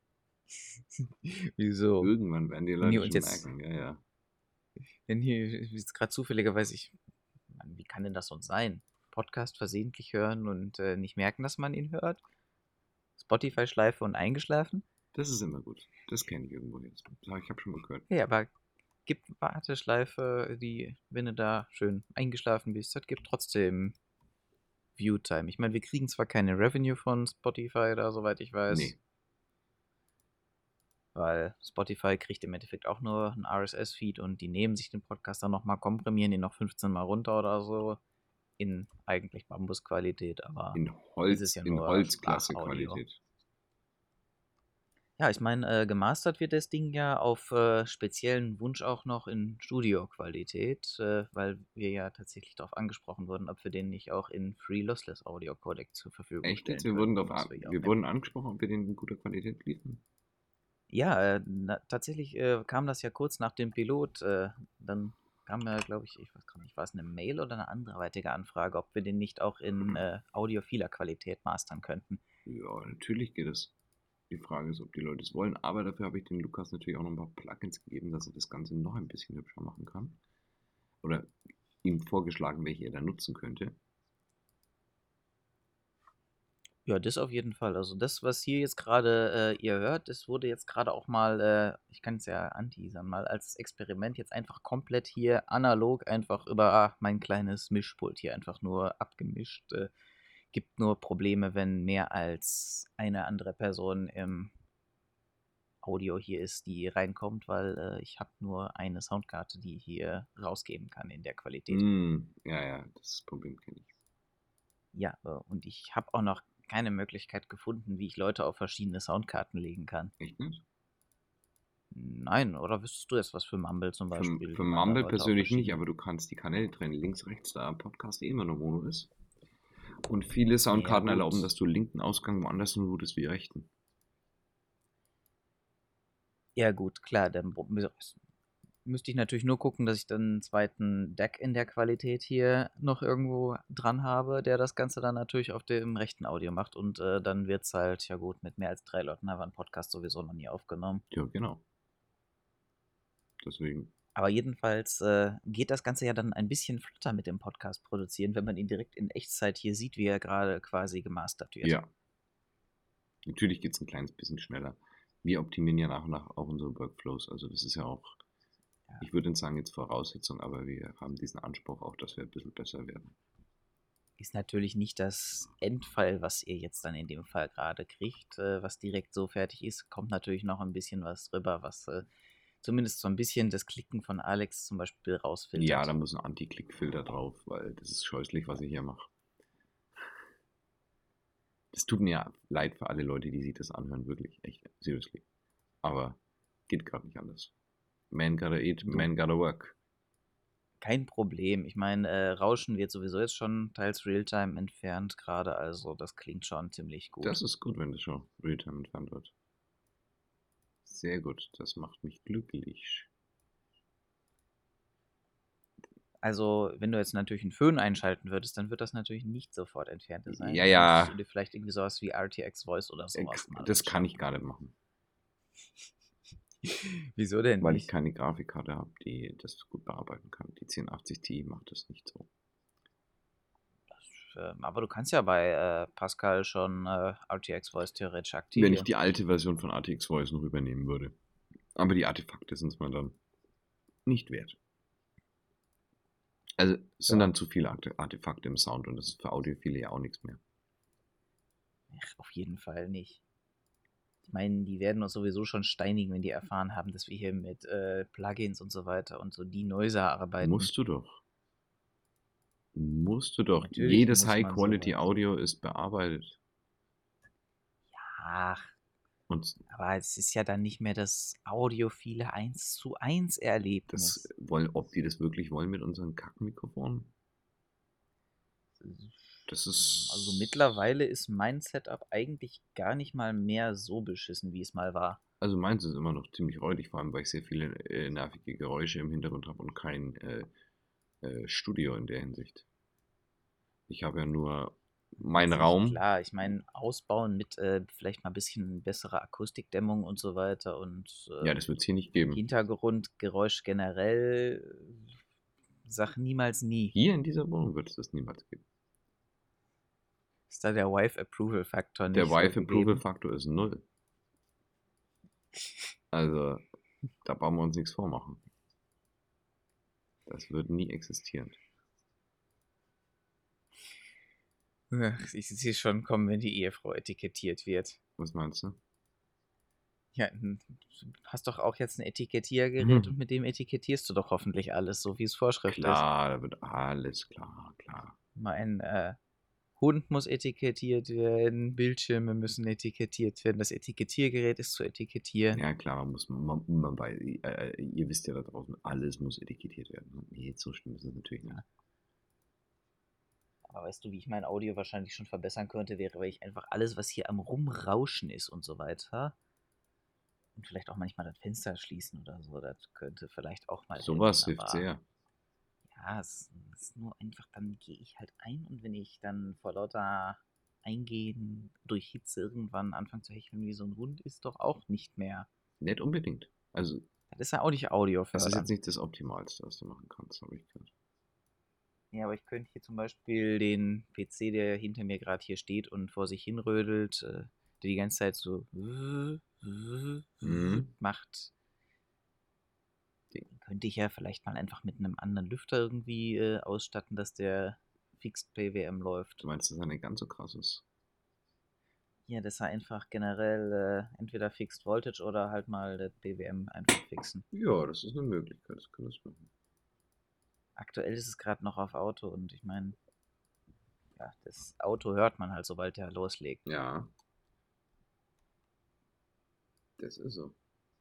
Wieso? Irgendwann werden die Wenn die Leute uns schon jetzt, merken, ja, ja. wenn hier jetzt gerade zufälligerweise, ich, Mann, wie kann denn das sonst sein? Podcast versehentlich hören und äh, nicht merken, dass man ihn hört? Spotify-Schleife und eingeschlafen? Das ist immer gut. Das kenne ich irgendwo jetzt. Ich habe schon mal gehört. Ja, aber gibt Warteschleife, die, wenn du da schön eingeschlafen bist, das gibt trotzdem Viewtime. Ich meine, wir kriegen zwar keine Revenue von Spotify da, soweit ich weiß. Nee. Weil Spotify kriegt im Endeffekt auch nur einen R S S-Feed und die nehmen sich den Podcast dann nochmal, komprimieren ihn noch fünfzehn Mal runter oder so. In eigentlich Bambus-Qualität, aber In ist es Holz, ja in nur Sprachaudio. Holzklasse-Qualität. Ja, ich meine, äh, gemastert wird das Ding ja auf äh, speziellen Wunsch auch noch in Studio-Qualität, äh, weil wir ja tatsächlich darauf angesprochen wurden, ob wir den nicht auch in Free Lossless Audio Codec zur Verfügung Echt jetzt? stellen Wir wurden, könnten. darauf Was an, wir ja auch wir mit wurden angesprochen, ob wir den in guter Qualität liefern. Ja, äh, na, tatsächlich äh, kam das ja kurz nach dem Pilot. Äh, dann kam ja, glaube ich, ich weiß gar nicht, war es eine Mail oder eine anderweitige Anfrage, ob wir den nicht auch in äh, audiophiler Qualität mastern könnten. Ja, natürlich geht es. Die Frage ist, ob die Leute es wollen. Aber dafür habe ich dem Lukas natürlich auch noch ein paar Plugins gegeben, dass er das Ganze noch ein bisschen hübscher machen kann. Oder ihm vorgeschlagen, welche er da nutzen könnte. Ja, das auf jeden Fall. Also das, was hier jetzt gerade äh, ihr hört, das wurde jetzt gerade auch mal, äh, ich kann es ja anteasern, mal als Experiment jetzt einfach komplett hier analog einfach über ah, mein kleines Mischpult hier einfach nur abgemischt. Äh, gibt nur Probleme, wenn mehr als eine andere Person im Audio hier ist, die reinkommt, weil äh, ich habe nur eine Soundkarte, die hier rausgeben kann in der Qualität. Hm, ja, ja, das Problem kenne ich. Ja, äh, und ich habe auch noch keine Möglichkeit gefunden, wie ich Leute auf verschiedene Soundkarten legen kann. Echt nicht? Nein, oder wüsstest du jetzt was für Mumble zum Für, Beispiel, für wie man da Mumble Leute auf persönlich nicht, aber verschiedene. du kannst die Kanäle trennen. Links, rechts, da Podcast eh immer nur Mono ist. Und viele Ja, Soundkarten erlauben, gut. dass du linken Ausgang woanders routest wie rechten. Ja, gut, klar, dann br- mü- müsste ich natürlich nur gucken, dass ich dann einen zweiten Deck in der Qualität hier noch irgendwo dran habe, der das Ganze dann natürlich auf dem rechten Audio macht. Und äh, dann wird es halt, ja gut, mit mehr als drei Leuten haben wir einen Podcast sowieso noch nie aufgenommen. Ja, genau. Deswegen. Aber jedenfalls äh, geht das Ganze ja dann ein bisschen flotter mit dem Podcast produzieren, wenn man ihn direkt in Echtzeit hier sieht, wie er gerade quasi gemastert wird. Ja, natürlich geht es ein kleines bisschen schneller. Wir optimieren ja nach und nach auch unsere Workflows. Also das ist ja auch, Ja. ich würde nicht sagen jetzt Voraussetzung, aber wir haben diesen Anspruch auch, dass wir ein bisschen besser werden. Ist natürlich nicht das Endfall, was ihr jetzt dann in dem Fall gerade kriegt, äh, was direkt so fertig ist. Kommt natürlich noch ein bisschen was drüber, was äh, zumindest so ein bisschen das Klicken von Alex zum Beispiel Ja, rausfiltert. da muss ein Anti-Click-Filter drauf, weil das ist scheußlich, was ich hier mache. Das tut mir leid für alle Leute, die sich das anhören, wirklich, echt, seriously. Aber geht gerade nicht anders. Man gotta eat, Du, man gotta work. kein Problem. Ich meine, äh, Rauschen wird sowieso jetzt schon teils Realtime entfernt gerade, also das klingt schon ziemlich Das gut. ist gut, wenn das schon Realtime entfernt wird. Sehr gut, das macht mich glücklich. Also, wenn du jetzt natürlich einen Föhn einschalten würdest, dann wird das natürlich nicht sofort entfernt sein. Ja, Dann müsstest du ja, dir vielleicht irgendwie sowas wie R T X Voice oder äh, sowas mal das kann ich anschaffen. gar nicht machen, Wieso denn weil ich nicht? keine Grafikkarte habe, die das gut bearbeiten kann. Die zehn achtzig Ti macht das nicht so. Ähm, aber du kannst ja bei äh, Pascal schon äh, R T X Voice theoretisch Wenn ich aktivieren. die alte Version von R T X Voice noch übernehmen würde. Aber die Artefakte sind es mir dann nicht wert. Also es sind Ja, dann zu viele Artefakte im Sound und das ist für Audiophile ja auch nichts mehr. ach, auf jeden Fall nicht. Ich meine, die werden uns sowieso schon steinigen, wenn die erfahren haben, dass wir hier mit äh, Plugins und so weiter und so Denoiser arbeiten. Musst du doch. Musst du doch. Natürlich Jedes muss man sowas. High-Quality-Audio ist bearbeitet. Ach, Und aber es ist ja dann nicht mehr das audiophile eins zu eins das Erlebnis. wollen, ob die das wirklich wollen mit unseren Kackmikrofonen, das Also ist. mittlerweile ist mein Setup eigentlich gar nicht mal mehr so beschissen, wie es mal war. Also meins ist immer noch ziemlich räudig, vor allem weil ich sehr viele äh, nervige Geräusche im Hintergrund habe und kein äh, äh, Studio in der Hinsicht. Ich habe ja nur An meinen sich Raum. klar, ich meine, ausbauen mit äh, vielleicht mal ein bisschen besserer Akustikdämmung und so weiter und Ja, äh, das wird es hier nicht geben. Hintergrundgeräusch generell, äh, sag niemals nie. Hier in dieser Wohnung wird es das niemals geben. Ist da der Wife Approval Faktor Der nicht so gegeben? Wife-Approval-Faktor ist null. Also, da brauchen wir uns nichts vormachen. Das wird nie existieren. Ach, ich sehe schon kommen, wenn die Ehefrau etikettiert wird. Was meinst du? Ja, du hast doch auch jetzt ein Etikettiergerät Mhm. und mit dem etikettierst du doch hoffentlich alles, so wie es Vorschrift ist. Klar, da wird alles klar, klar. Mein äh, Hund muss etikettiert werden, Bildschirme müssen etikettiert werden, das Etikettiergerät ist zu etikettieren. Ja, klar, man muss, man, man bei, äh, ihr wisst ja da draußen, alles muss etikettiert werden. Nee, so schlimm ist es natürlich nicht. Ja. Aber weißt du, wie ich mein Audio wahrscheinlich schon verbessern könnte, wäre, weil ich einfach alles, was hier am Rumrauschen ist und so weiter, und vielleicht auch manchmal das Fenster schließen oder so, das könnte vielleicht auch mal helfen, Sowas hilft aber sehr. ja, es ist nur einfach, dann gehe ich halt ein und wenn ich dann vor lauter Eingehen durch Hitze irgendwann anfange zu hecheln wie so ein Hund, ist doch auch nicht mehr. Nicht unbedingt. Also, Das ist ja auch nicht das ist audiofördernd. jetzt nicht das Optimalste, was du machen kannst, habe ich gehört. Ja, aber ich könnte hier zum Beispiel den P C, der hinter mir gerade hier steht und vor sich hinrödelt, äh, der die ganze Zeit so Mhm. macht, den könnte ich ja vielleicht mal einfach mit einem anderen Lüfter irgendwie äh, ausstatten, dass der Fixed P W M Du läuft. meinst, dass er nicht ganz so krass ist? Ja, dass er einfach generell äh, entweder Fixed Voltage oder halt mal das P W M einfach fixen. Ja, das ist eine Möglichkeit, das kann das machen. Aktuell ist es gerade noch auf Auto und ich meine, ja, das Auto hört man halt, sobald er loslegt. Ja, das ist so.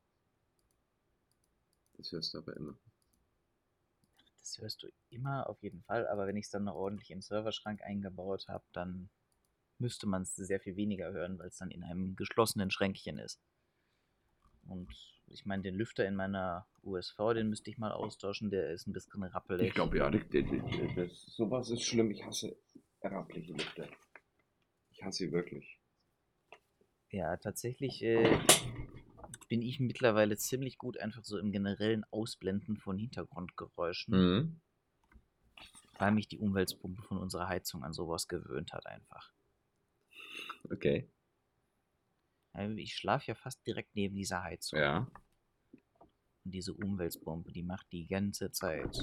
Das hörst du aber immer. Das hörst du immer auf jeden Fall, aber wenn ich es dann noch ordentlich im Serverschrank eingebaut habe, dann müsste man es sehr viel weniger hören, weil es dann in einem geschlossenen Schränkchen ist. Und ich meine, den Lüfter in meiner U S V, den müsste ich mal austauschen, der ist ein bisschen Ich rappelig. glaube, ja, das, das, das, das, sowas ist schlimm. Ich hasse rappliche Lüfter. Ich hasse sie wirklich. Ja, tatsächlich äh, bin ich mittlerweile ziemlich gut einfach so im generellen Ausblenden von Hintergrundgeräuschen, Mhm. weil mich die Umweltpumpe von unserer Heizung an sowas gewöhnt hat einfach. Okay. Ich schlafe ja fast direkt neben dieser Heizung. Ja. Und diese Umweltbombe, die macht die ganze Zeit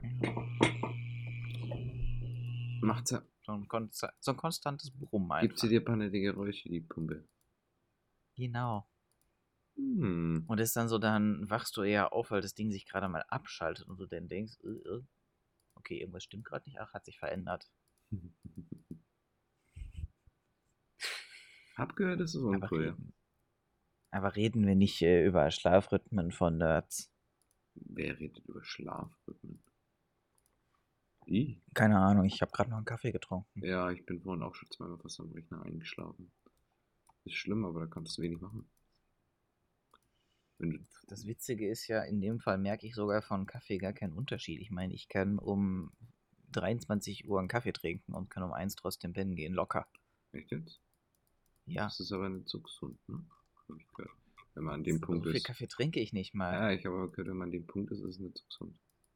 Macht's ja. so ein, konsta so ein konstantes Brummen Gibt sie einfach. dir panette Geräusche, die Pumpe? Genau. Hm. Und ist dann so, dann wachst du eher auf, weil das Ding sich gerade mal abschaltet und du dann denkst, äh, äh, okay, irgendwas stimmt gerade nicht, ach, hat sich verändert. Hab gehört, das ist Aber uncool. reden, aber reden wir nicht äh, über Schlafrhythmen von Nerds. Wer redet über Schlafrhythmen? Ich? Keine Ahnung, ich habe gerade noch einen Kaffee getrunken. Ja, ich bin vorhin auch schon zweimal fast am Rechner eingeschlafen. Ist schlimm, aber da kannst du wenig machen. Wenn du, Das Witzige ist ja, in dem Fall merke ich sogar von Kaffee gar keinen Unterschied. Ich meine, ich kann um dreiundzwanzig Uhr einen Kaffee trinken und kann um eins trotzdem pennen gehen, locker. echt jetzt? Ja, Das ist aber nicht so gesund, ne? Hab ich gehört. Wenn man an dem so Punkt viel ist. Kaffee trinke ich nicht mal. Ja, ich habe aber gehört, wenn man an dem Punkt ist, ist es nicht so gesund.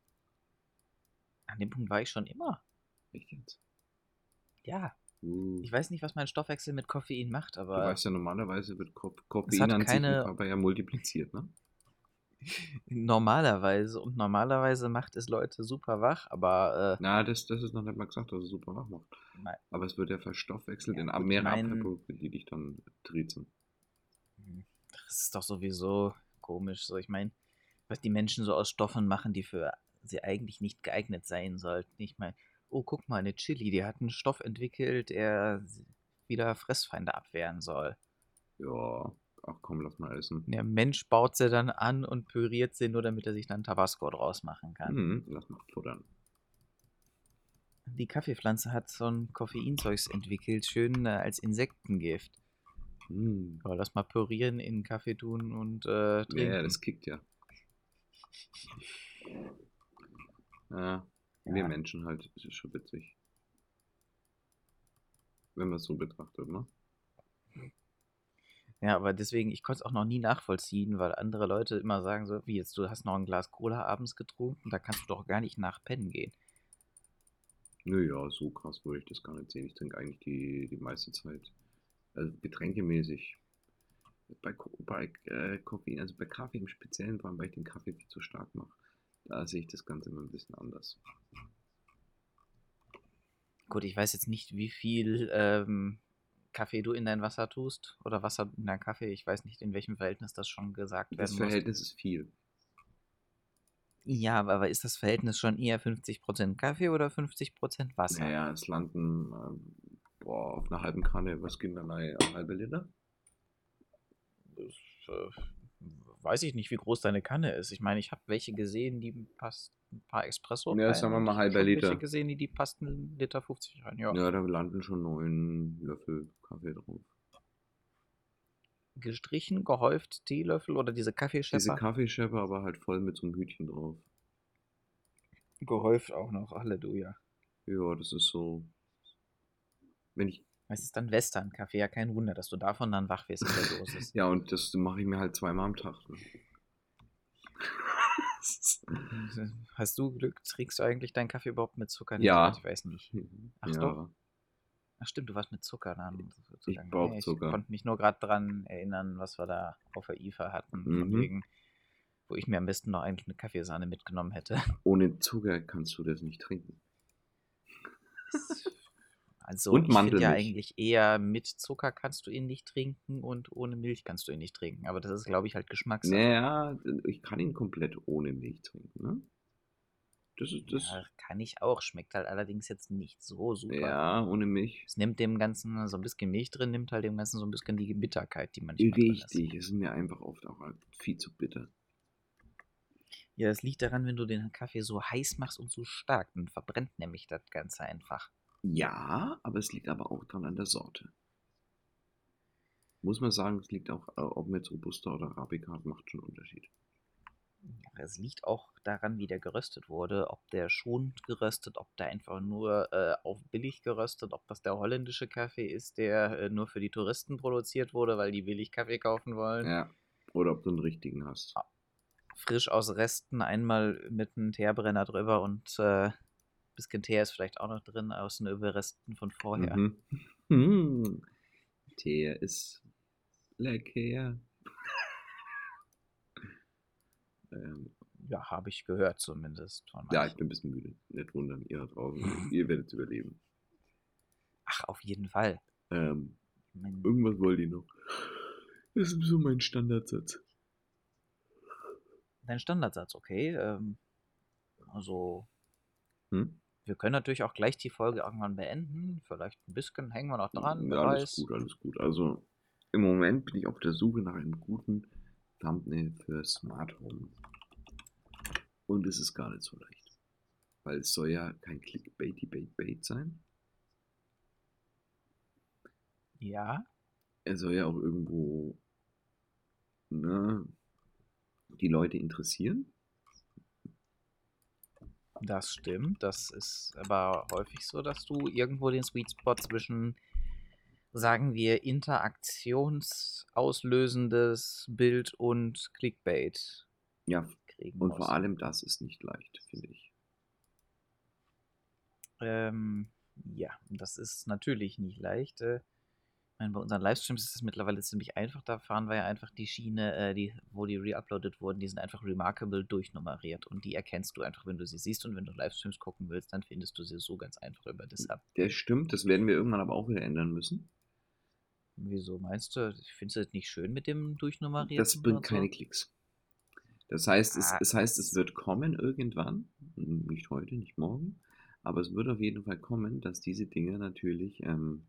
An dem Punkt war ich schon immer. Echt jetzt? Ja, Uh. ich weiß nicht, was mein Stoffwechsel mit Koffein macht, Du aber weißt ja, normalerweise wird Ko es Koffein hat an sich im keine Körper ja multipliziert, ne? normalerweise und normalerweise macht es Leute super wach, aber Na, das, das ist noch nicht mal gesagt, dass es super wach macht. äh, mei- Aber es wird ja verstoffwechselt ja in gut, ich mehrere meine, Abwehrprodukte, die dich dann trizen. das ist doch sowieso komisch. So, ich meine, was die Menschen so aus Stoffen machen, die für sie eigentlich nicht geeignet sein sollten. Ich meine, oh, guck mal, eine Chili, die hat einen Stoff entwickelt, der wieder Fressfeinde abwehren soll. Ja, ach komm, lass mal essen. Der Mensch baut sie dann an und püriert sie nur, damit er sich dann Tabasco draus machen kann. Hm, lass mal futtern. Die Kaffeepflanze hat so ein Koffeinzeugs entwickelt, schön äh, als Insektengift. Hm. Ja, lass mal pürieren, in Kaffee tun und äh, Ja, ja, trinken. das kickt ja. Ja, wir Ja. Menschen halt, das ist schon witzig. Wenn man es so betrachtet, ne? Ja, aber deswegen, ich konnte es auch noch nie nachvollziehen, weil andere Leute immer sagen so, wie jetzt, du hast noch ein Glas Cola abends getrunken, da kannst du doch gar nicht nach pennen gehen. Naja, so krass würde ich das gar nicht sehen. Ich trinke eigentlich die, die meiste Zeit, also getränkemäßig. Bei, Ko- bei äh, Koffein, also bei Kaffee im Speziellen, vor allem weil ich den Kaffee viel zu stark mache, da sehe ich das Ganze immer ein bisschen anders. Gut, ich weiß jetzt nicht, wie viel ähm, Kaffee du in dein Wasser tust oder Wasser in dein Kaffee. Ich weiß nicht, in welchem Verhältnis das schon gesagt Das werden muss. Verhältnis ist viel. Ja, aber ist das Verhältnis schon eher fünfzig Prozent Kaffee oder fünfzig Prozent Wasser? Naja, es landen ähm, boah, auf einer halben Kanne, was gibt da rein? Eine halbe Liter? Das, äh, weiß ich nicht, wie groß deine Kanne ist. Ich meine, ich habe welche gesehen, die passt ein paar Espresso Ja, rein sagen wir und mal ich habe halber schon welche Liter. gesehen, die, die passten einen Liter fünfzig rein. Ja. Ja, da landen schon neun Löffel Kaffee drauf. Gestrichen, gehäuft, Teelöffel oder diese Diese Kaffeeschepper? Kaffeeschepper aber halt voll mit so einem Hütchen drauf. Gehäuft auch noch, Halleluja. Ja, das ist so. Wenn ich. Es ist dann Western-Kaffee, ja kein Wunder, dass du davon dann wach wirst in der Dosis. Ja, und das mache ich mir halt zweimal am Tag. Ne? Hast du Glück, trinkst du eigentlich deinen Kaffee überhaupt mit Zucker? Nee, soweit Ja. ich weiß nicht. Ach doch? Ja, Ach stimmt, du warst mit Zucker dann ich zugange. brauche Nee, ich Zucker. konnte mich nur gerade dran erinnern, was wir da auf der I F A hatten, von Mhm. wegen, wo ich mir am besten noch eigentlich eine Kaffeesahne mitgenommen hätte. Ohne Zucker kannst du das nicht trinken. Es- Also Und ich finde ja Mandelmilch. eigentlich eher, mit Zucker kannst du ihn nicht trinken und ohne Milch kannst du ihn nicht trinken. Aber das ist, glaube ich, halt Geschmackssache. Naja, ich kann ihn komplett ohne Milch trinken, ne? Das ist das. Ja, kann ich auch. Schmeckt halt allerdings jetzt nicht so super. Ja, ohne Milch. Es nimmt dem Ganzen so ein bisschen Milch drin, nimmt halt dem Ganzen so ein bisschen die Bitterkeit, die manchmal drin ist. Richtig, es ist mir einfach oft auch viel zu bitter. Ja, das liegt daran, wenn du den Kaffee so heiß machst und so stark, dann verbrennt nämlich das Ganze einfach. Ja, aber es liegt aber auch dran an der Sorte. Muss man sagen, es liegt auch, äh, ob man jetzt Robusta oder Arabica hat, macht schon einen Unterschied. Ja, es liegt auch daran, wie der geröstet wurde, ob der schonend geröstet, ob der einfach nur äh, auf billig geröstet, ob das der holländische Kaffee ist, der äh, nur für die Touristen produziert wurde, weil die billig Kaffee kaufen wollen. Ja, oder ob du einen richtigen hast. Frisch aus Resten, einmal mit einem Teerbrenner drüber und äh, bisschen Tee ist vielleicht auch noch drin, aus den Überresten von vorher. Mhm. Hm. Tee ist lecker. ähm, Ja, habe ich gehört zumindest von ja, ich manchen. bin ein bisschen müde. Nicht wundern, ihr da draußen. Ihr werdet es überleben. Ach, auf jeden Fall. Ähm, Ich mein, irgendwas wollte ich noch. Das ist so mein Standardsatz. dein Standardsatz, okay. Ähm, also, Hm? wir können natürlich auch gleich die Folge irgendwann beenden. Vielleicht ein bisschen hängen wir noch dran, wer Ja, alles weiß. gut, alles gut. Also im Moment bin ich auf der Suche nach einem guten Thumbnail für Smart Home. Und es ist gar nicht so leicht. Weil es soll ja kein Clickbaity-Bait-Bait sein. Ja, Er soll ja auch irgendwo, ne, die Leute interessieren. das stimmt. Das ist aber häufig so, dass du irgendwo den Sweet Spot zwischen, sagen wir, interaktionsauslösendes Bild und Clickbait Ja, kriegen und vor musst. allem das ist nicht leicht, finde ich. Ähm, ja, das ist natürlich nicht leicht. Äh, ich meine, bei unseren Livestreams ist es mittlerweile ziemlich einfach. Da fahren wir ja einfach die Schiene, äh, die, wo die reuploadet wurden, die sind einfach remarkable durchnummeriert. Und die erkennst du einfach, wenn du sie siehst. Und wenn du Livestreams gucken willst, dann findest du sie so ganz einfach über das ab. Der stimmt, das werden wir irgendwann aber auch wieder ändern müssen. Wieso meinst du? Findest du das nicht schön mit dem Das Durchnummerierten bringt und keine so? Klicks. Das heißt, es, Ah, es heißt, es es, wird kommen irgendwann. Nicht heute, nicht morgen. Aber es wird auf jeden Fall kommen, dass diese Dinge natürlich ähm,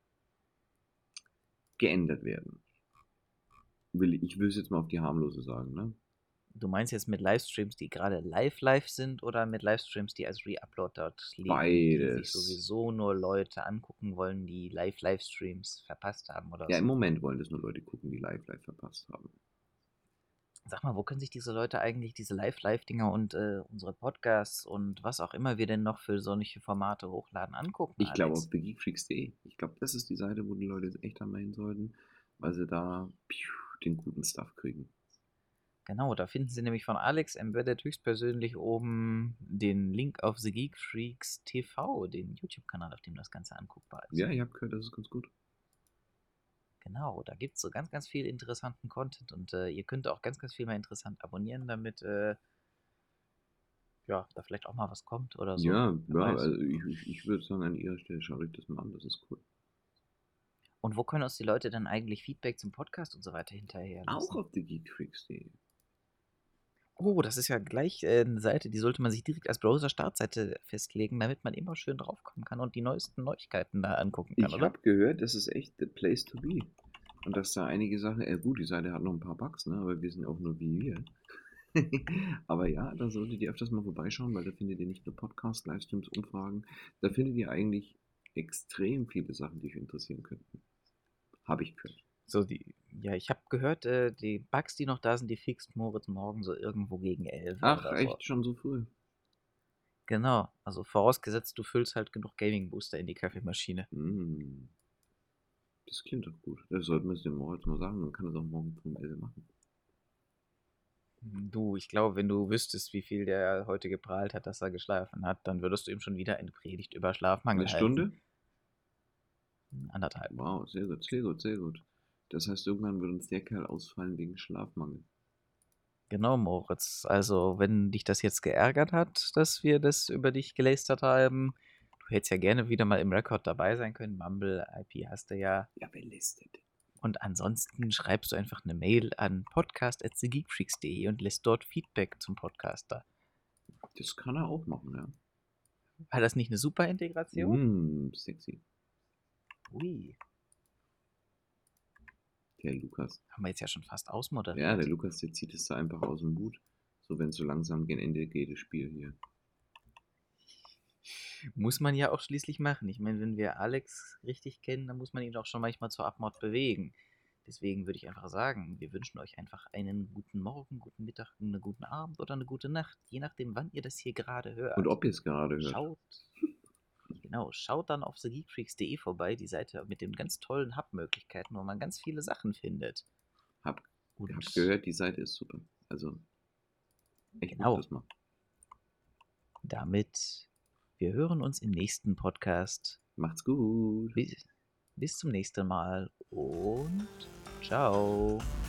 geändert werden. Will, ich will es jetzt mal auf die harmlose sagen, ne? du meinst jetzt mit Livestreams, die gerade live live sind oder mit Livestreams, die als Reupload dort liegen, die sich Beides. sowieso nur Leute angucken wollen, die live Livestreams verpasst haben oder Ja, im so? Moment wollen das nur Leute gucken, die live live verpasst haben. Sag mal, wo können sich diese Leute eigentlich diese Live-Live-Dinger und äh, unsere Podcasts und was auch immer wir denn noch für solche Formate hochladen angucken, Ich glaube auf Alex? thegeekfreaks punkt de. Ich glaube, das ist die Seite, wo die Leute jetzt echt einmal hin sollten, weil sie da piu, den guten Stuff kriegen. Genau, da finden Sie nämlich von Alex Embedded höchstpersönlich oben den Link auf The Geek Freaks T V, den YouTube-Kanal, auf dem das Ganze anguckbar ist. Ja, ich habe gehört, das ist ganz gut. Genau, da gibt es so ganz, ganz viel interessanten Content und äh, ihr könnt auch ganz, ganz viel mal interessant abonnieren, damit äh, ja, da vielleicht auch mal was kommt oder so. Ja, Wer ja, weiß. also ich, ich, ich würde sagen, an ihrer Stelle schaut euch das mal an, das ist cool. Und wo können uns die Leute dann eigentlich Feedback zum Podcast und so weiter hinterher Auch lassen? auf thegeekfreaks punkt de. Oh, das ist ja gleich äh, eine Seite, die sollte man sich direkt als Browser-Startseite festlegen, damit man immer schön draufkommen kann und die neuesten Neuigkeiten da angucken kann, Ich oder? habe gehört, das ist echt the place to be. Und dass da einige Sachen, äh, gut, die Seite hat noch ein paar Bugs, ne, aber wir sind auch nur wie wir. Aber ja, da solltet ihr öfters mal vorbeischauen, weil da findet ihr nicht nur Podcasts, Livestreams, Umfragen, da findet ihr eigentlich extrem viele Sachen, die euch interessieren könnten. Habe ich gehört. So, die, ja, ich habe gehört, äh, die Bugs, die noch da sind, die fixt Moritz morgen so irgendwo gegen elf Ach, oder so. echt schon so früh? Genau, also vorausgesetzt, du füllst halt genug Gaming-Booster in die Kaffeemaschine. Hm, das klingt doch gut. Das sollten wir es dem Moritz mal sagen, dann kann er es auch morgen früh um elf machen. Du, ich glaube, wenn du wüsstest, wie viel der heute geprahlt hat, dass er geschlafen hat, dann würdest du ihm schon wieder eine Predigt über Schlafmangel Eine halten. Stunde? Anderthalb. Wow, sehr gut, sehr gut, sehr gut. Das heißt, irgendwann wird uns der Kerl ausfallen wegen Schlafmangel. Genau, Moritz. Also, wenn dich das jetzt geärgert hat, dass wir das über dich gelästert haben, du hättest ja gerne wieder mal im Rekord dabei sein können. Mumble I P hast du ja. Ja, wer lästert denn? Und ansonsten schreibst du einfach eine Mail an podcast at thegeekfreaks punkt de und lässt dort Feedback zum Podcaster. Das kann er auch machen, ja. War das nicht eine super Integration? Mm, sexy. Ui, Der Lukas. haben wir jetzt ja schon fast Ja, ausmoderiert. der Lukas, der zieht es da einfach aus dem Hut. So, wenn es so langsam gegen Ende geht, das Spiel hier. Muss man ja auch schließlich machen. Ich meine, wenn wir Alex richtig kennen, dann muss man ihn auch schon manchmal zur Abmord bewegen. Deswegen würde ich einfach sagen, wir wünschen euch einfach einen guten Morgen, guten Mittag, einen guten Abend oder eine gute Nacht, je nachdem, wann ihr das hier gerade hört. Und ob ihr es gerade hört. Schaut, genau, schaut dann auf thegeekfreaks punkt de vorbei, die Seite mit den ganz tollen Hub-Möglichkeiten, wo man ganz viele Sachen findet. Hab, Und hab gehört, die Seite ist super. Also, echt genau. macht das mal. Damit, wir hören uns im nächsten Podcast. Macht's gut. Bis, bis zum nächsten Mal und ciao.